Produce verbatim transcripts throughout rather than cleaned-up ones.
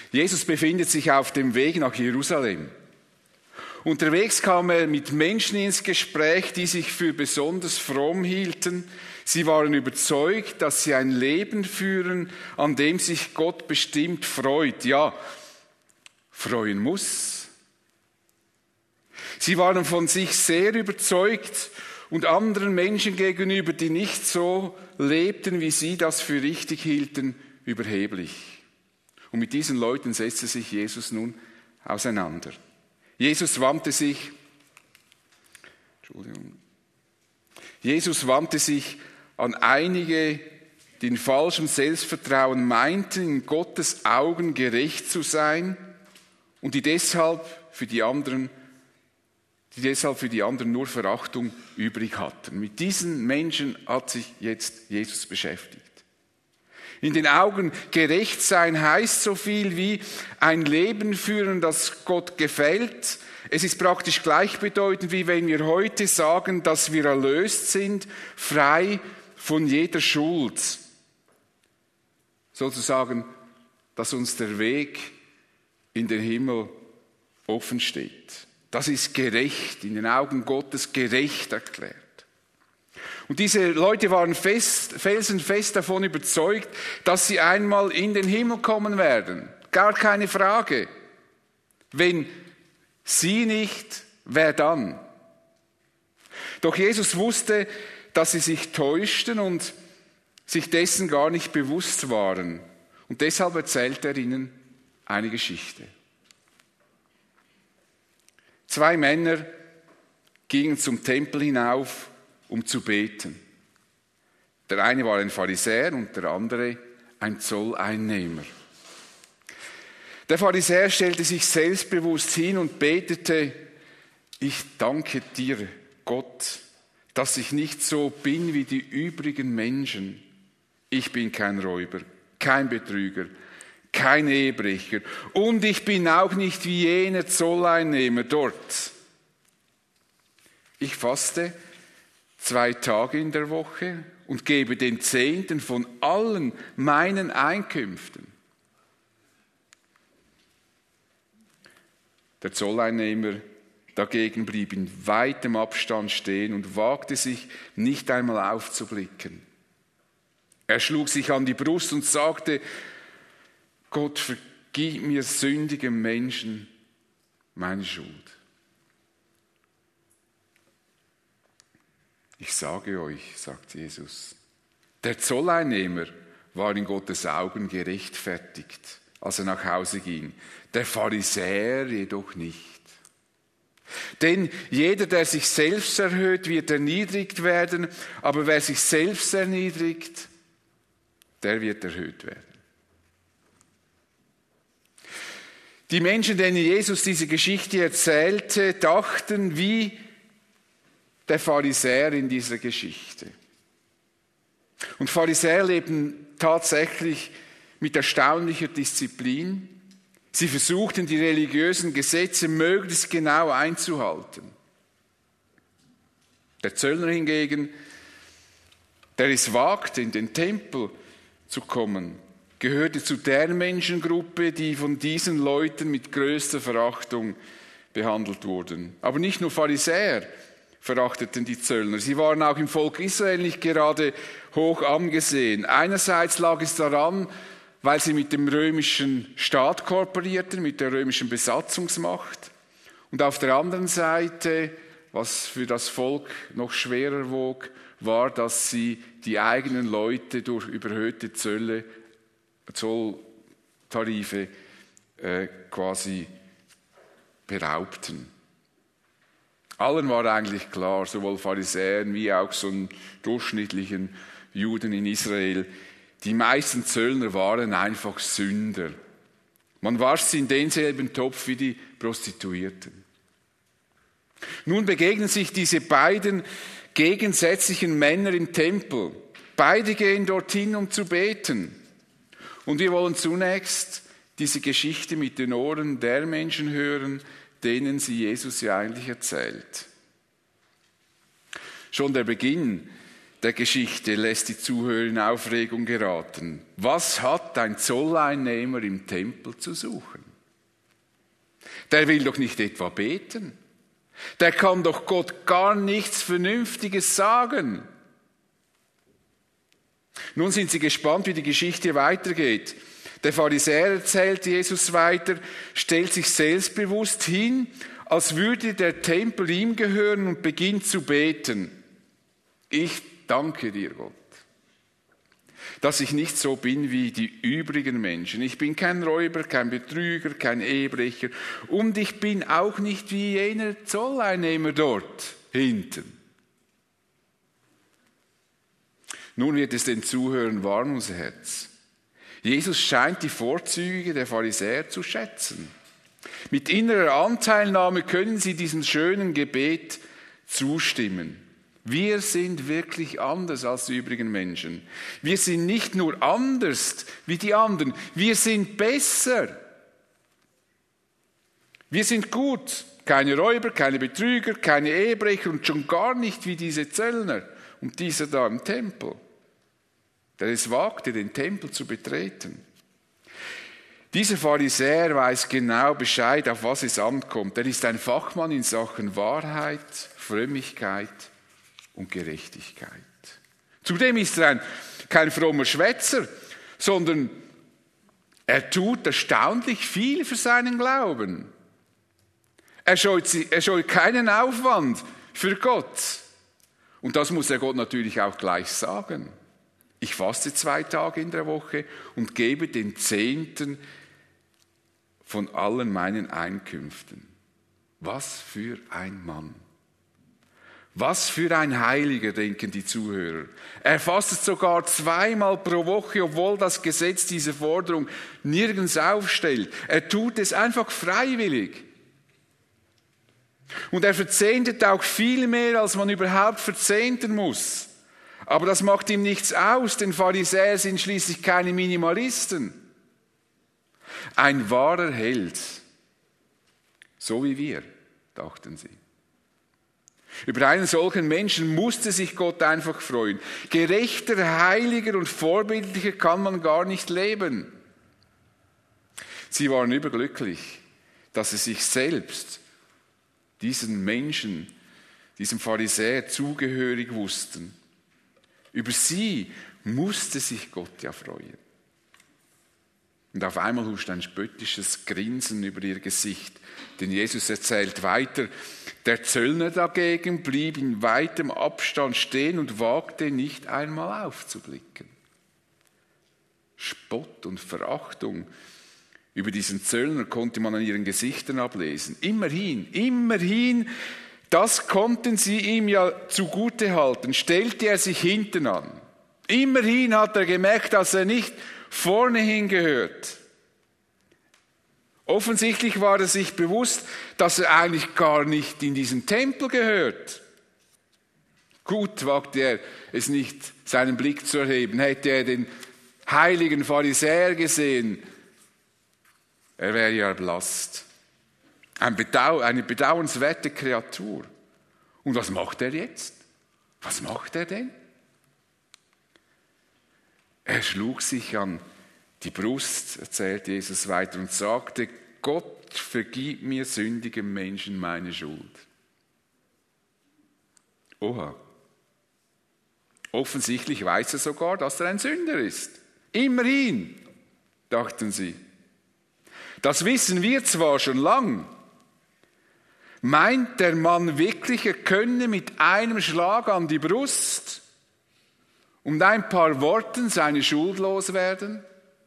Jesus befindet sich auf dem Weg nach Jerusalem. Unterwegs kam er mit Menschen ins Gespräch, die sich für besonders fromm hielten. Sie waren überzeugt, dass sie ein Leben führen, an dem sich Gott bestimmt freut. Ja, freuen muss. Sie waren von sich sehr überzeugt und anderen Menschen gegenüber, die nicht so lebten, wie sie das für richtig hielten, überheblich. Und mit diesen Leuten setzte sich Jesus nun auseinander. Jesus wandte sich, Entschuldigung, Jesus wandte sich an einige, die in falschem Selbstvertrauen meinten, in Gottes Augen gerecht zu sein und die deshalb für die anderen, die deshalb für die anderen nur Verachtung übrig hatten. Mit diesen Menschen hat sich jetzt Jesus beschäftigt. In den Augen gerecht sein heißt so viel wie ein Leben führen, das Gott gefällt. Es ist praktisch gleichbedeutend, wie wenn wir heute sagen, dass wir erlöst sind, frei von jeder Schuld. Sozusagen, dass uns der Weg in den Himmel offen steht. Das ist gerecht, in den Augen Gottes gerecht erklärt. Und diese Leute waren fest, felsenfest davon überzeugt, dass sie einmal in den Himmel kommen werden. Gar keine Frage. Wenn sie nicht, wer dann? Doch Jesus wusste, dass sie sich täuschten und sich dessen gar nicht bewusst waren. Und deshalb erzählt er ihnen eine Geschichte. Zwei Männer gingen zum Tempel hinauf, um zu beten. Der eine war ein Pharisäer und der andere ein Zolleinnehmer. Der Pharisäer stellte sich selbstbewusst hin und betete: Ich danke dir, Gott, dass ich nicht so bin wie die übrigen Menschen. Ich bin kein Räuber, kein Betrüger, kein Ehebrecher und ich bin auch nicht wie jener Zolleinnehmer dort. Ich faste zwei Tage in der Woche und gebe den Zehnten von allen meinen Einkünften. Der Zolleinnehmer dagegen blieb in weitem Abstand stehen und wagte sich nicht einmal aufzublicken. Er schlug sich an die Brust und sagte: Gott, vergib mir sündigem Menschen meine Schuld. Ich sage euch, sagt Jesus, der Zolleinnehmer war in Gottes Augen gerechtfertigt, als er nach Hause ging, der Pharisäer jedoch nicht. Denn jeder, der sich selbst erhöht, wird erniedrigt werden, aber wer sich selbst erniedrigt, der wird erhöht werden. Die Menschen, denen Jesus diese Geschichte erzählte, dachten wie der Pharisäer in dieser Geschichte. Und Pharisäer lebten tatsächlich mit erstaunlicher Disziplin. Sie versuchten, die religiösen Gesetze möglichst genau einzuhalten. Der Zöllner hingegen, der es wagte, in den Tempel zu kommen, gehörte zu der Menschengruppe, die von diesen Leuten mit größter Verachtung behandelt wurden. Aber nicht nur Pharisäer verachteten die Zöllner. Sie waren auch im Volk Israel nicht gerade hoch angesehen. Einerseits lag es daran, weil sie mit dem römischen Staat kooperierten, mit der römischen Besatzungsmacht. Und auf der anderen Seite, was für das Volk noch schwerer wog, war, dass sie die eigenen Leute durch überhöhte Zölle, Zolltarife äh, quasi beraubten. Allen war eigentlich klar, sowohl Pharisäern wie auch so einen durchschnittlichen Juden in Israel, die meisten Zöllner waren einfach Sünder. Man warf sie in denselben Topf wie die Prostituierten. Nun begegnen sich diese beiden gegensätzlichen Männer im Tempel. Beide gehen dorthin, um zu beten. Und wir wollen zunächst diese Geschichte mit den Ohren der Menschen hören, denen sie Jesus ja eigentlich erzählt. Schon der Beginn der Geschichte lässt die Zuhörer in Aufregung geraten. Was hat ein Zolleinnehmer im Tempel zu suchen? Der will doch nicht etwa beten. Der kann doch Gott gar nichts Vernünftiges sagen. Nun sind sie gespannt, wie die Geschichte weitergeht. Der Pharisäer erzählt Jesus weiter, stellt sich selbstbewusst hin, als würde der Tempel ihm gehören und beginnt zu beten. Ich danke dir, Gott, dass ich nicht so bin wie die übrigen Menschen. Ich bin kein Räuber, kein Betrüger, kein Ehebrecher und ich bin auch nicht wie jener Zolleinnehmer dort hinten. Nun wird es den Zuhörern warm ums Herz. Jesus scheint die Vorzüge der Pharisäer zu schätzen. Mit innerer Anteilnahme können sie diesem schönen Gebet zustimmen. Wir sind wirklich anders als die übrigen Menschen. Wir sind nicht nur anders wie die anderen, wir sind besser. Wir sind gut, keine Räuber, keine Betrüger, keine Ehebrecher und schon gar nicht wie diese Zöllner und dieser da im Tempel, der es wagte, den Tempel zu betreten. Dieser Pharisäer weiß genau Bescheid, auf was es ankommt. Er ist ein Fachmann in Sachen Wahrheit, Frömmigkeit und Gerechtigkeit. Zudem ist er ein, kein frommer Schwätzer, sondern er tut erstaunlich viel für seinen Glauben. Er scheut, er scheut keinen Aufwand für Gott. Und das muss er Gott natürlich auch gleich sagen. Ich faste zwei Tage in der Woche und gebe den Zehnten von allen meinen Einkünften. Was für ein Mann. Was für ein Heiliger, denken die Zuhörer. Er fastet sogar zweimal pro Woche, obwohl das Gesetz diese Forderung nirgends aufstellt. Er tut es einfach freiwillig. Und er verzehntet auch viel mehr, als man überhaupt verzehnten muss. Aber das macht ihm nichts aus, denn Pharisäer sind schließlich keine Minimalisten. Ein wahrer Held, so wie wir, dachten sie. Über einen solchen Menschen musste sich Gott einfach freuen. Gerechter, heiliger und vorbildlicher kann man gar nicht leben. Sie waren überglücklich, dass sie sich selbst, diesen Menschen, diesem Pharisäer zugehörig wussten. Über sie musste sich Gott ja freuen. Und auf einmal huscht ein spöttisches Grinsen über ihr Gesicht, denn Jesus erzählt weiter, der Zöllner dagegen blieb in weitem Abstand stehen und wagte nicht einmal aufzublicken. Spott und Verachtung über diesen Zöllner konnte man an ihren Gesichtern ablesen. Immerhin, immerhin, das konnten sie ihm ja zugute halten, stellte er sich hinten an. Immerhin hat er gemerkt, dass er nicht vorne hingehört. Offensichtlich war er sich bewusst, dass er eigentlich gar nicht in diesen Tempel gehört. Gut wagte er es nicht, seinen Blick zu erheben. Hätte er den heiligen Pharisäer gesehen, er wäre ja erblasst. Ein Bedau- eine bedauernswerte Kreatur. Und was macht er jetzt? Was macht er denn? Er schlug sich an die Brust, erzählt Jesus weiter, und sagte, Gott, vergib mir sündigem Menschen meine Schuld. Oha. Offensichtlich weiß er sogar, dass er ein Sünder ist. Immerhin, dachten sie. Das wissen wir zwar schon lang. Meint der Mann wirklich, er könne mit einem Schlag an die Brust und ein paar Worten seine Schuld loswerden?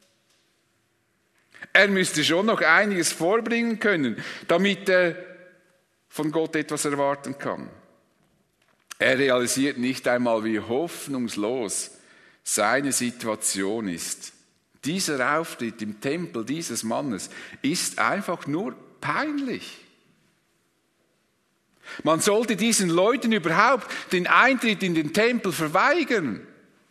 Er müsste schon noch einiges vorbringen können, damit er von Gott etwas erwarten kann. Er realisiert nicht einmal, wie hoffnungslos seine Situation ist. Dieser Auftritt im Tempel dieses Mannes ist einfach nur peinlich. Man sollte diesen Leuten überhaupt den Eintritt in den Tempel verweigern.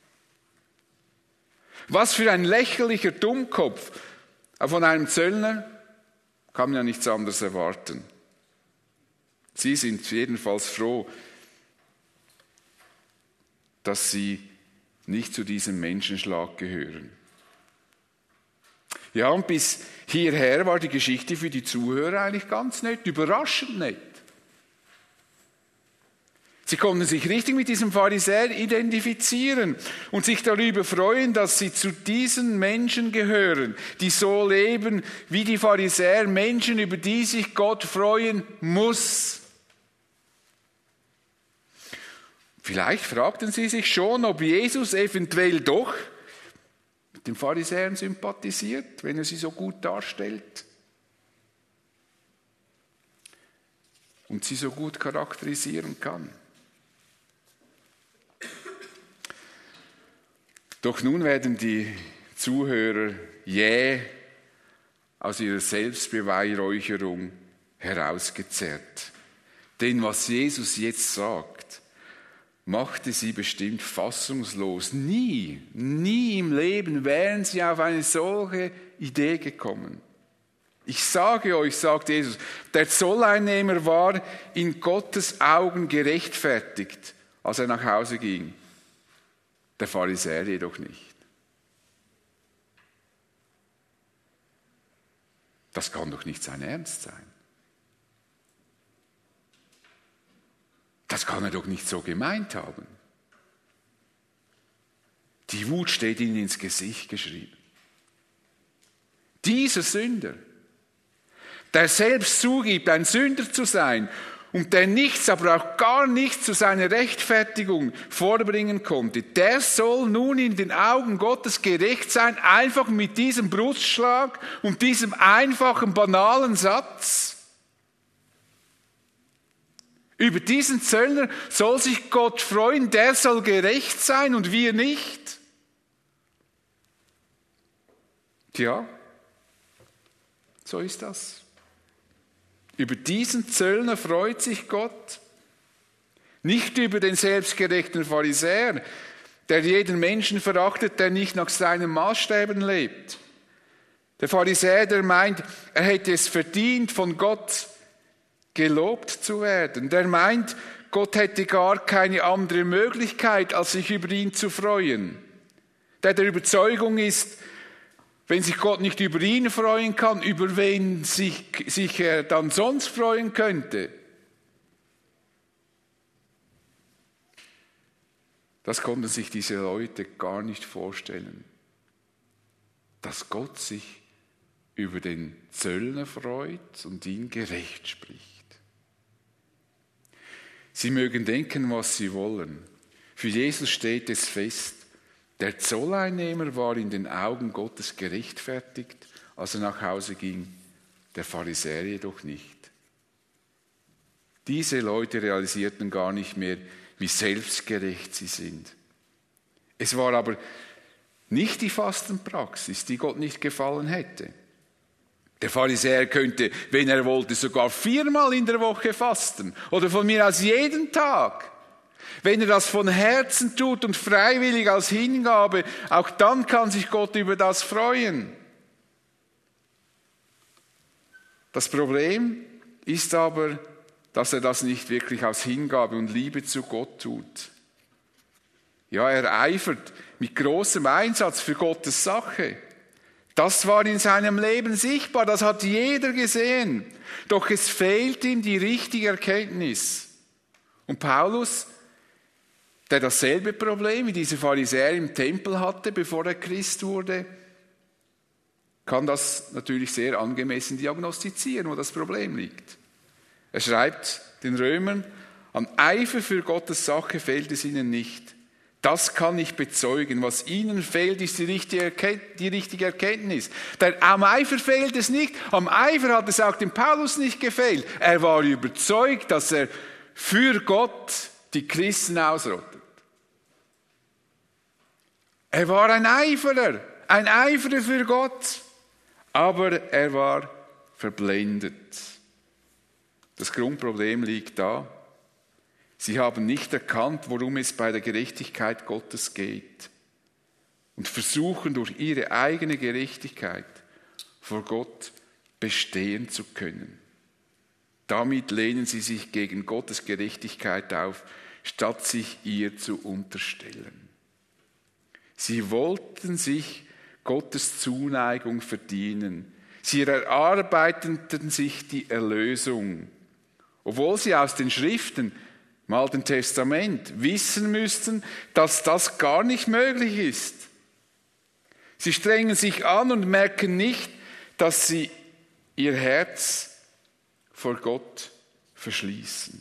Was für ein lächerlicher Dummkopf. Von einem Zöllner kann man ja nichts anderes erwarten. Sie sind jedenfalls froh, dass sie nicht zu diesem Menschenschlag gehören. Ja, und bis hierher war die Geschichte für die Zuhörer eigentlich ganz nett, überraschend nett. Sie konnten sich richtig mit diesem Pharisäer identifizieren und sich darüber freuen, dass sie zu diesen Menschen gehören, die so leben wie die Pharisäer, Menschen, über die sich Gott freuen muss. Vielleicht fragten sie sich schon, ob Jesus eventuell doch mit den Pharisäern sympathisiert, wenn er sie so gut darstellt und sie so gut charakterisieren kann. Doch nun werden die Zuhörer jäh aus ihrer Selbstbeweihräucherung herausgezerrt. Denn was Jesus jetzt sagt, machte sie bestimmt fassungslos. Nie, nie im Leben wären sie auf eine solche Idee gekommen. Ich sage euch, sagt Jesus, der Zolleinnehmer war in Gottes Augen gerechtfertigt, als er nach Hause ging. Der Pharisäer jedoch nicht. Das kann doch nicht sein Ernst sein. Das kann er doch nicht so gemeint haben. Die Wut steht ihnen ins Gesicht geschrieben. Dieser Sünder, der selbst zugibt, ein Sünder zu sein und der nichts, aber auch gar nichts zu seiner Rechtfertigung vorbringen konnte, der soll nun in den Augen Gottes gerecht sein, einfach mit diesem Brustschlag und diesem einfachen, banalen Satz. Über diesen Zöllner soll sich Gott freuen, der soll gerecht sein und wir nicht. Tja, so ist das. Über diesen Zöllner freut sich Gott, nicht über den selbstgerechten Pharisäer, der jeden Menschen verachtet, der nicht nach seinen Maßstäben lebt. Der Pharisäer, der meint, er hätte es verdient, von Gott gelobt zu werden. Der meint, Gott hätte gar keine andere Möglichkeit, als sich über ihn zu freuen. Der der Überzeugung ist, wenn sich Gott nicht über ihn freuen kann, über wen sich, sich er dann sonst freuen könnte. Das konnten sich diese Leute gar nicht vorstellen, dass Gott sich über den Zöllner freut und ihn gerecht spricht. Sie mögen denken, was sie wollen. Für Jesus steht es fest, der Zolleinnehmer war in den Augen Gottes gerechtfertigt, als er nach Hause ging, der Pharisäer jedoch nicht. Diese Leute realisierten gar nicht mehr, wie selbstgerecht sie sind. Es war aber nicht die Fastenpraxis, die Gott nicht gefallen hätte. Der Pharisäer könnte, wenn er wollte, sogar viermal in der Woche fasten oder von mir aus jeden Tag. Wenn er das von Herzen tut und freiwillig als Hingabe, auch dann kann sich Gott über das freuen. Das Problem ist aber, dass er das nicht wirklich aus Hingabe und Liebe zu Gott tut. Ja, er eifert mit großem Einsatz für Gottes Sache. Das war in seinem Leben sichtbar, das hat jeder gesehen. Doch es fehlt ihm die richtige Erkenntnis. Und Paulus, der dasselbe Problem wie diese Pharisäer im Tempel hatte, bevor er Christ wurde, kann das natürlich sehr angemessen diagnostizieren, wo das Problem liegt. Er schreibt den Römern, an Eifer für Gottes Sache fehlt es ihnen nicht. Das kann ich bezeugen. Was ihnen fehlt, ist die richtige, Erkenntnis, die richtige Erkenntnis. Der, am Eifer fehlt es nicht. Am Eifer hat es auch dem Paulus nicht gefehlt. Er war überzeugt, dass er für Gott die Christen ausrottet. Er war ein Eiferer, ein Eiferer für Gott. Aber er war verblendet. Das Grundproblem liegt da. Sie haben nicht erkannt, worum es bei der Gerechtigkeit Gottes geht und versuchen durch ihre eigene Gerechtigkeit vor Gott bestehen zu können. Damit lehnen sie sich gegen Gottes Gerechtigkeit auf, statt sich ihr zu unterstellen. Sie wollten sich Gottes Zuneigung verdienen. Sie erarbeiteten sich die Erlösung, obwohl sie aus den Schriften im Alten Testament wissen müssten, dass das gar nicht möglich ist. Sie strengen sich an und merken nicht, dass sie ihr Herz vor Gott verschließen.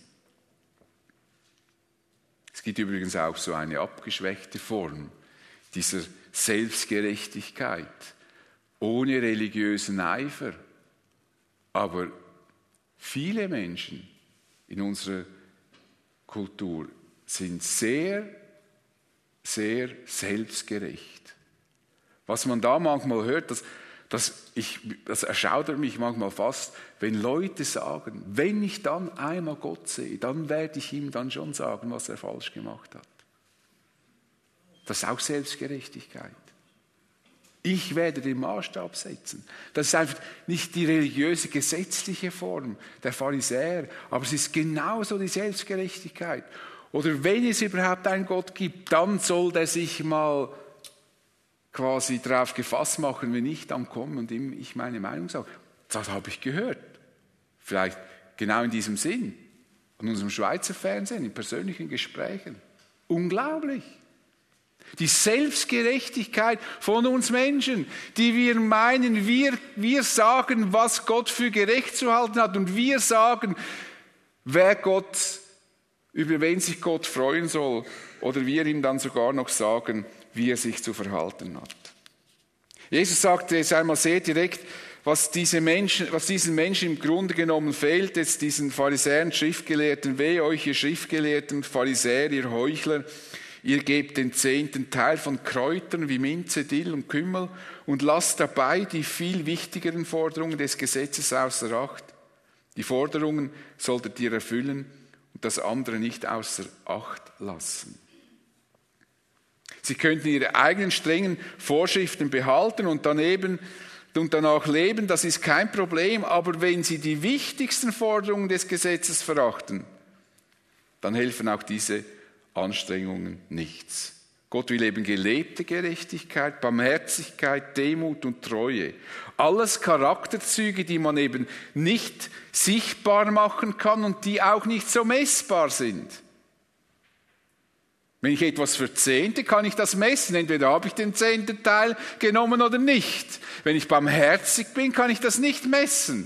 Es gibt übrigens auch so eine abgeschwächte Form dieser Selbstgerechtigkeit, ohne religiösen Eifer. Aber viele Menschen in unserer Kultur sind sehr, sehr selbstgerecht. Was man da manchmal hört, das, das, ich, das erschaudert mich manchmal fast, wenn Leute sagen, wenn ich dann einmal Gott sehe, dann werde ich ihm dann schon sagen, was er falsch gemacht hat. Das ist auch Selbstgerechtigkeit. Ich werde den Maßstab setzen. Das ist einfach nicht die religiöse, gesetzliche Form der Pharisäer, aber es ist genauso die Selbstgerechtigkeit. Oder wenn es überhaupt einen Gott gibt, dann soll der sich mal quasi darauf gefasst machen, wenn ich dann komme und ihm ich meine Meinung sage. Das habe ich gehört. Vielleicht genau in diesem Sinn. An unserem Schweizer Fernsehen, in persönlichen Gesprächen. Unglaublich. Die Selbstgerechtigkeit von uns Menschen, die wir meinen, wir, wir sagen, was Gott für gerecht zu halten hat und wir sagen, wer Gott, über wen sich Gott freuen soll oder wir ihm dann sogar noch sagen, wie er sich zu verhalten hat. Jesus sagte es einmal sehr direkt, was, diese Menschen, was diesen Menschen im Grunde genommen fehlt, jetzt diesen Pharisäern, Schriftgelehrten, wehe euch, ihr Schriftgelehrten, Pharisäer, ihr Heuchler, ihr gebt den zehnten Teil von Kräutern wie Minze, Dill und Kümmel und lasst dabei die viel wichtigeren Forderungen des Gesetzes außer Acht. Die Forderungen solltet ihr erfüllen und das andere nicht außer Acht lassen. Sie könnten ihre eigenen strengen Vorschriften behalten und daneben und danach leben, das ist kein Problem, aber wenn sie die wichtigsten Forderungen des Gesetzes verachten, dann helfen auch diese Anstrengungen nichts. Gott will eben gelebte Gerechtigkeit, Barmherzigkeit, Demut und Treue. Alles Charakterzüge, die man eben nicht sichtbar machen kann und die auch nicht so messbar sind. Wenn ich etwas verzehnte, kann ich das messen. Entweder habe ich den zehnten Teil genommen oder nicht. Wenn ich barmherzig bin, kann ich das nicht messen.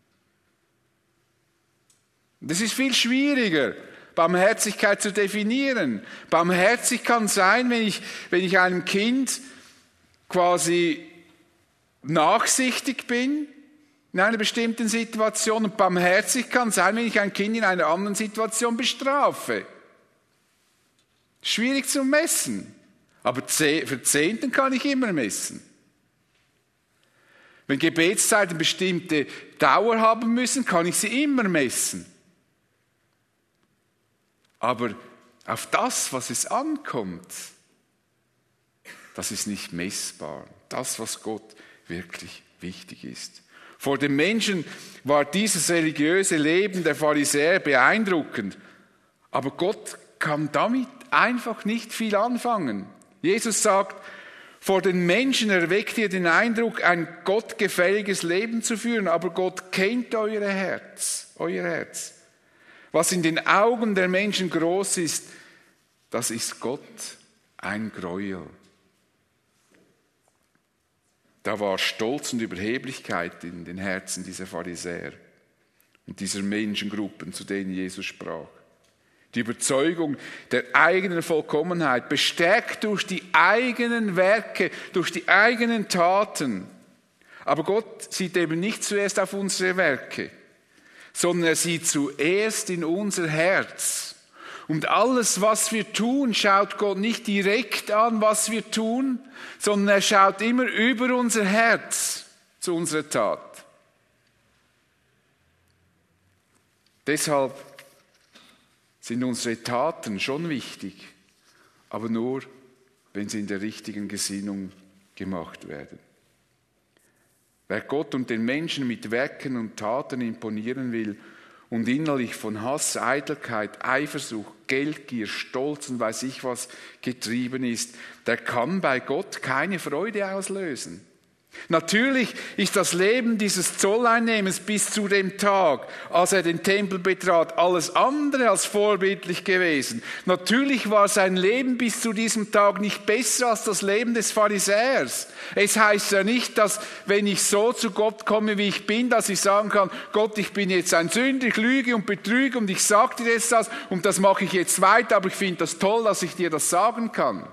Das ist viel schwieriger, Barmherzigkeit zu definieren. Barmherzig kann sein, wenn ich, wenn ich einem Kind quasi nachsichtig bin in einer bestimmten Situation. Und barmherzig kann sein, wenn ich ein Kind in einer anderen Situation bestrafe. Schwierig zu messen. Aber für Zehnten kann ich immer messen. Wenn Gebetszeiten bestimmte Dauer haben müssen, kann ich sie immer messen. Aber auf das, was es ankommt, das ist nicht messbar. Das, was Gott wirklich wichtig ist. Vor den Menschen war dieses religiöse Leben der Pharisäer beeindruckend. Aber Gott kann damit einfach nicht viel anfangen. Jesus sagt, vor den Menschen erweckt ihr den Eindruck, ein gottgefälliges Leben zu führen, aber Gott kennt euer Herz, euer Herz. Was in den Augen der Menschen groß ist, das ist Gott ein Gräuel. Da war Stolz und Überheblichkeit in den Herzen dieser Pharisäer und dieser Menschengruppen, zu denen Jesus sprach. Die Überzeugung der eigenen Vollkommenheit, bestärkt durch die eigenen Werke, durch die eigenen Taten. Aber Gott sieht eben nicht zuerst auf unsere Werke, sondern er sieht zuerst in unser Herz. Und alles, was wir tun, schaut Gott nicht direkt an, was wir tun, sondern er schaut immer über unser Herz zu unserer Tat. Deshalb sind unsere Taten schon wichtig, aber nur, wenn sie in der richtigen Gesinnung gemacht werden. Wer Gott und den Menschen mit Werken und Taten imponieren will und innerlich von Hass, Eitelkeit, Eifersucht, Geldgier, Stolz und weiß ich was getrieben ist, der kann bei Gott keine Freude auslösen. Natürlich ist das Leben dieses Zolleinnehmers bis zu dem Tag, als er den Tempel betrat, alles andere als vorbildlich gewesen. Natürlich war sein Leben bis zu diesem Tag nicht besser als das Leben des Pharisäers. Es heißt ja nicht, dass wenn ich so zu Gott komme, wie ich bin, dass ich sagen kann, Gott, ich bin jetzt ein Sünder, ich lüge und betrüge und ich sage dir jetzt das und das mache ich jetzt weiter, aber ich finde das toll, dass ich dir das sagen kann.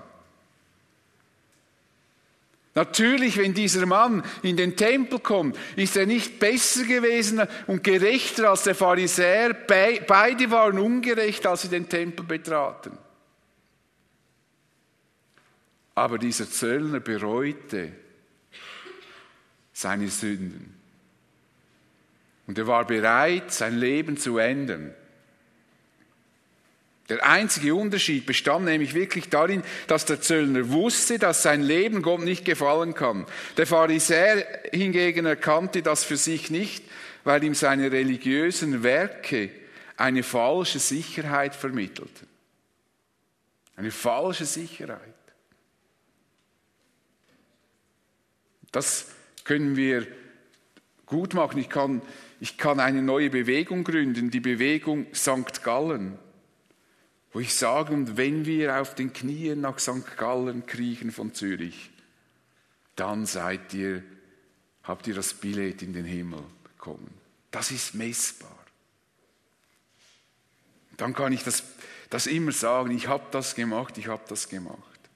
Natürlich, wenn dieser Mann in den Tempel kommt, ist er nicht besser gewesen und gerechter als der Pharisäer. Beide waren ungerecht, als sie den Tempel betraten. Aber dieser Zöllner bereute seine Sünden. Und er war bereit, sein Leben zu ändern. Der einzige Unterschied bestand nämlich wirklich darin, dass der Zöllner wusste, dass sein Leben Gott nicht gefallen kann. Der Pharisäer hingegen erkannte das für sich nicht, weil ihm seine religiösen Werke eine falsche Sicherheit vermittelten. Eine falsche Sicherheit. Das können wir gut machen. Ich kann, ich kann eine neue Bewegung gründen, die Bewegung Sankt Gallen. Wo ich sage, und wenn wir auf den Knien nach Sankt Gallen kriechen von Zürich, dann seid ihr, habt ihr das Billett in den Himmel bekommen. Das ist messbar. Dann kann ich das, das immer sagen, ich habe das gemacht, ich habe das gemacht.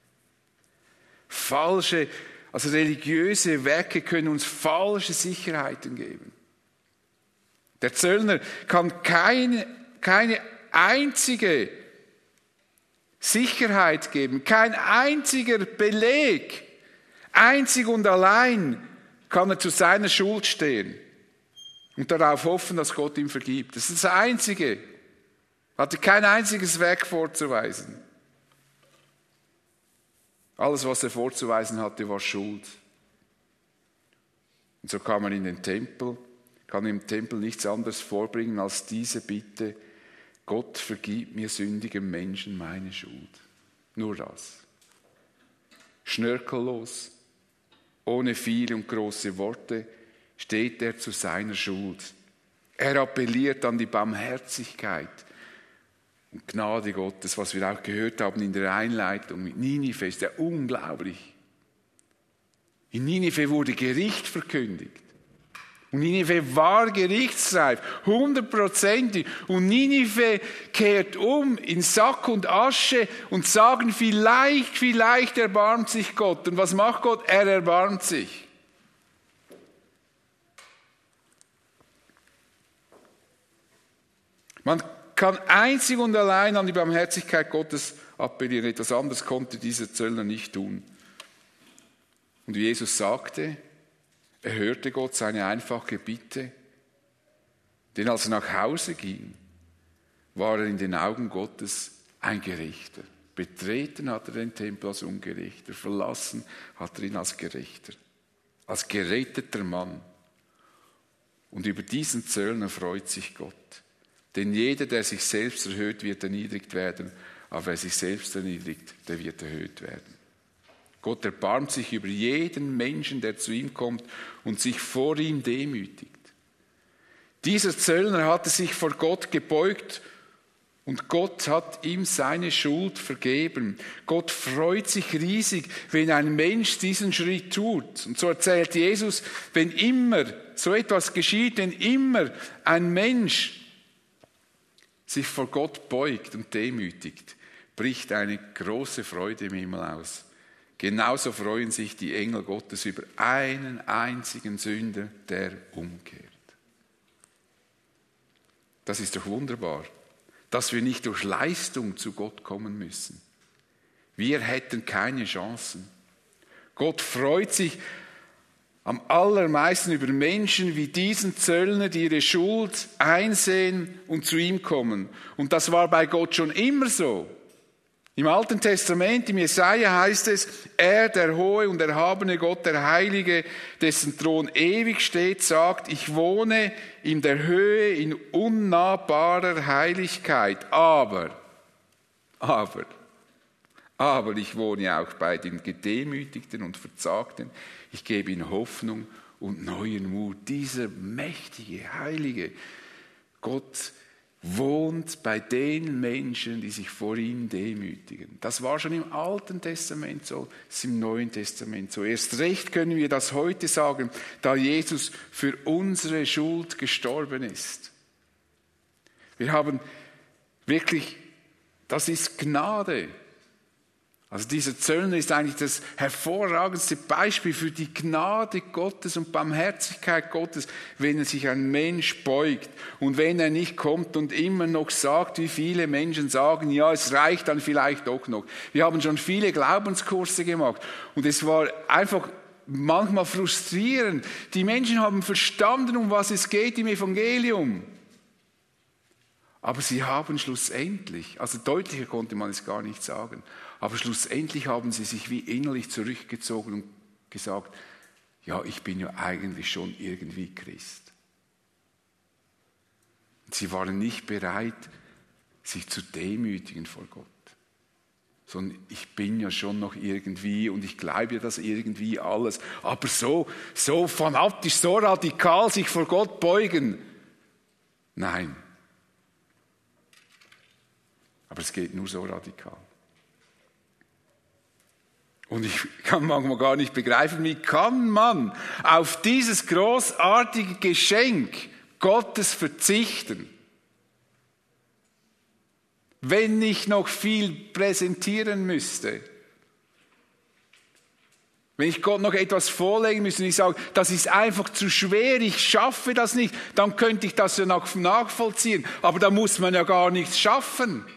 Falsche, also religiöse Werke können uns falsche Sicherheiten geben. Der Zöllner kann keine, keine einzige Sicherheit geben, kein einziger Beleg, einzig und allein kann er zu seiner Schuld stehen und darauf hoffen, dass Gott ihm vergibt. Das ist das Einzige. Er hatte kein einziges Werk vorzuweisen. Alles, was er vorzuweisen hatte, war Schuld. Und so kam er in den Tempel, kann im Tempel nichts anderes vorbringen als diese Bitte: Gott, vergib mir sündigem Menschen meine Schuld. Nur das. Schnörkellos, ohne viele und große Worte, steht er zu seiner Schuld. Er appelliert an die Barmherzigkeit und Gnade Gottes, was wir auch gehört haben in der Einleitung mit Ninive, ist ja unglaublich. In Ninive wurde Gericht verkündigt. Und Ninive war gerichtsreif, hundertprozentig. Und Ninive kehrt um in Sack und Asche und sagen, vielleicht, vielleicht erbarmt sich Gott. Und was macht Gott? Er erbarmt sich. Man kann einzig und allein an die Barmherzigkeit Gottes appellieren. Etwas anderes konnte dieser Zöllner nicht tun. Und wie Jesus sagte, er hörte Gott seine einfache Bitte, denn als er nach Hause ging, war er in den Augen Gottes ein Gerechter. Betreten hat er den Tempel als Ungerechter, verlassen hat er ihn als Gerechter, als geretteter Mann. Und über diesen Zöllner freut sich Gott. Denn jeder, der sich selbst erhöht, wird erniedrigt werden, aber wer sich selbst erniedrigt, der wird erhöht werden. Gott erbarmt sich über jeden Menschen, der zu ihm kommt und sich vor ihm demütigt. Dieser Zöllner hatte sich vor Gott gebeugt und Gott hat ihm seine Schuld vergeben. Gott freut sich riesig, wenn ein Mensch diesen Schritt tut. Und so erzählt Jesus, wenn immer so etwas geschieht, wenn immer ein Mensch sich vor Gott beugt und demütigt, bricht eine große Freude im Himmel aus. Genauso freuen sich die Engel Gottes über einen einzigen Sünder, der umkehrt. Das ist doch wunderbar, dass wir nicht durch Leistung zu Gott kommen müssen. Wir hätten keine Chancen. Gott freut sich am allermeisten über Menschen wie diesen Zöllner, die ihre Schuld einsehen und zu ihm kommen. Und das war bei Gott schon immer so. Im Alten Testament, im Jesaja heißt es, er, der hohe und erhabene Gott, der Heilige, dessen Thron ewig steht, sagt, ich wohne in der Höhe, in unnahbarer Heiligkeit. Aber, aber, aber ich wohne auch bei den Gedemütigten und Verzagten. Ich gebe ihnen Hoffnung und neuen Mut. Dieser mächtige, heilige Gott wohnt bei den Menschen, die sich vor ihm demütigen. Das war schon im Alten Testament so, das ist im Neuen Testament so. Erst recht können wir das heute sagen, da Jesus für unsere Schuld gestorben ist. Wir haben wirklich, das ist Gnade. Also dieser Zöllner ist eigentlich das hervorragendste Beispiel für die Gnade Gottes und Barmherzigkeit Gottes, wenn er sich ein Mensch beugt und wenn er nicht kommt und immer noch sagt, wie viele Menschen sagen, ja, es reicht dann vielleicht doch noch. Wir haben schon viele Glaubenskurse gemacht und es war einfach manchmal frustrierend. Die Menschen haben verstanden, um was es geht im Evangelium. Aber sie haben schlussendlich, also deutlicher konnte man es gar nicht sagen, aber schlussendlich haben sie sich wie innerlich zurückgezogen und gesagt, ja, ich bin ja eigentlich schon irgendwie Christ. Und sie waren nicht bereit, sich zu demütigen vor Gott, sondern ich bin ja schon noch irgendwie und ich glaube ja das irgendwie alles, aber so, so fanatisch, so radikal sich vor Gott beugen, nein. Aber es geht nur so radikal. Und ich kann manchmal gar nicht begreifen, wie kann man auf dieses großartige Geschenk Gottes verzichten, wenn ich noch viel präsentieren müsste. Wenn ich Gott noch etwas vorlegen müsste und ich sage, das ist einfach zu schwer, ich schaffe das nicht, dann könnte ich das ja nachvollziehen. Aber da muss man ja gar nichts schaffen.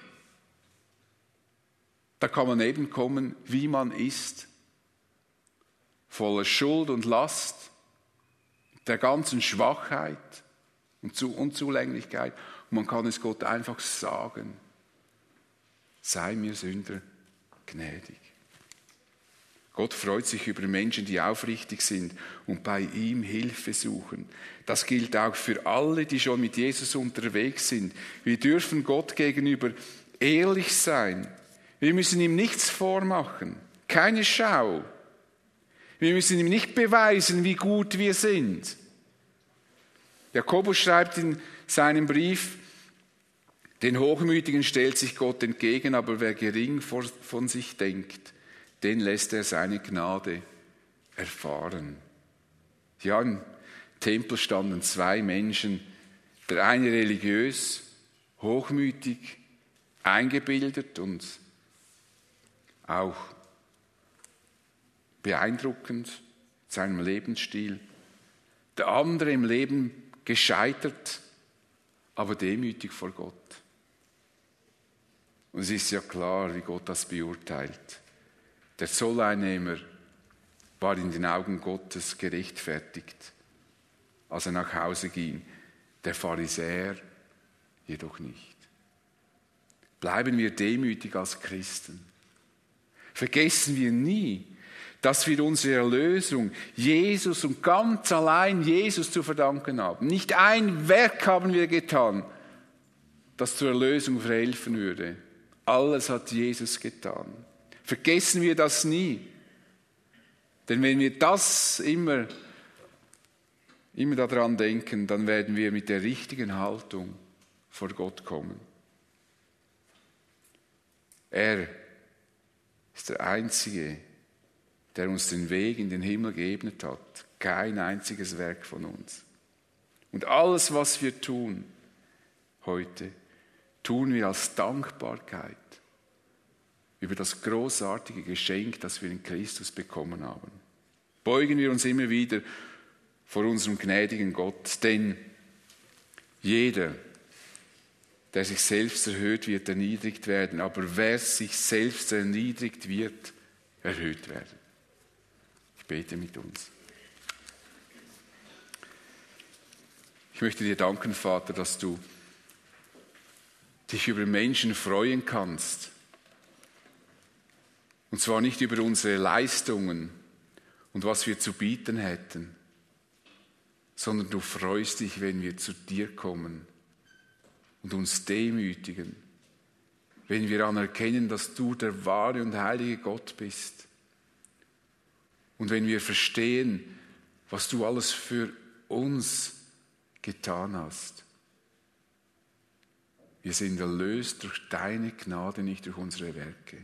Da kann man eben kommen, wie man ist, voller Schuld und Last, der ganzen Schwachheit und Unzulänglichkeit. Und man kann es Gott einfach sagen, sei mir Sünder gnädig. Gott freut sich über Menschen, die aufrichtig sind und bei ihm Hilfe suchen. Das gilt auch für alle, die schon mit Jesus unterwegs sind. Wir dürfen Gott gegenüber ehrlich sein. Wir müssen ihm nichts vormachen, keine Schau. Wir müssen ihm nicht beweisen, wie gut wir sind. Jakobus schreibt in seinem Brief, den Hochmütigen stellt sich Gott entgegen, aber wer gering von sich denkt, den lässt er seine Gnade erfahren. Ja, im Tempel standen zwei Menschen, der eine religiös, hochmütig, eingebildet und auch beeindruckend, seinem Lebensstil. Der andere im Leben gescheitert, aber demütig vor Gott. Und es ist ja klar, wie Gott das beurteilt. Der Zolleinnehmer war in den Augen Gottes gerechtfertigt, als er nach Hause ging. Der Pharisäer jedoch nicht. Bleiben wir demütig als Christen. Vergessen wir nie, dass wir unsere Erlösung Jesus und ganz allein Jesus zu verdanken haben. Nicht ein Werk haben wir getan, das zur Erlösung verhelfen würde. Alles hat Jesus getan. Vergessen wir das nie. Denn wenn wir das immer, immer daran denken, dann werden wir mit der richtigen Haltung vor Gott kommen. Er ist der Einzige, der uns den Weg in den Himmel geebnet hat. Kein einziges Werk von uns. Und alles, was wir tun heute, tun wir als Dankbarkeit über das großartige Geschenk, das wir in Christus bekommen haben. Beugen wir uns immer wieder vor unserem gnädigen Gott, denn jeder, der sich selbst erhöht, wird erniedrigt werden, aber wer sich selbst erniedrigt, wird erhöht werden. Ich bete mit uns. Ich möchte dir danken, Vater, dass du dich über Menschen freuen kannst, Und zwar nicht über unsere Leistungen und was wir zu bieten hätten, sondern du freust dich, wenn wir zu dir kommen und uns demütigen, wenn wir anerkennen, dass du der wahre und heilige Gott bist. Und wenn wir verstehen, was du alles für uns getan hast. Wir sind erlöst durch deine Gnade, nicht durch unsere Werke.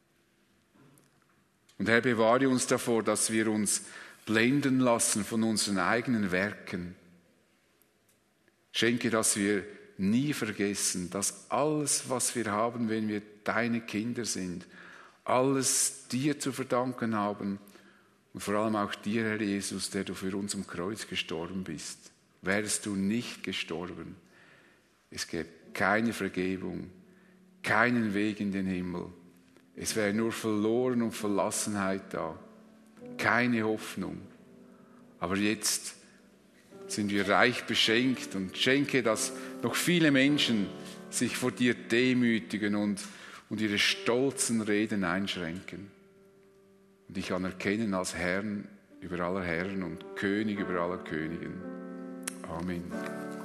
Und Herr, bewahre uns davor, dass wir uns blenden lassen von unseren eigenen Werken. Schenke, dass wir nie vergessen, dass alles, was wir haben, wenn wir deine Kinder sind, alles dir zu verdanken haben und vor allem auch dir, Herr Jesus, der du für uns am Kreuz gestorben bist. Wärst du nicht gestorben, es gäbe keine Vergebung, keinen Weg in den Himmel. Es wäre nur Verloren und Verlassenheit da, keine Hoffnung. Aber jetzt sind wir reich beschenkt und schenke, dass noch viele Menschen sich vor dir demütigen und, und ihre stolzen Reden einschränken und dich anerkennen als Herrn über aller Herren und König über aller Königen. Amen.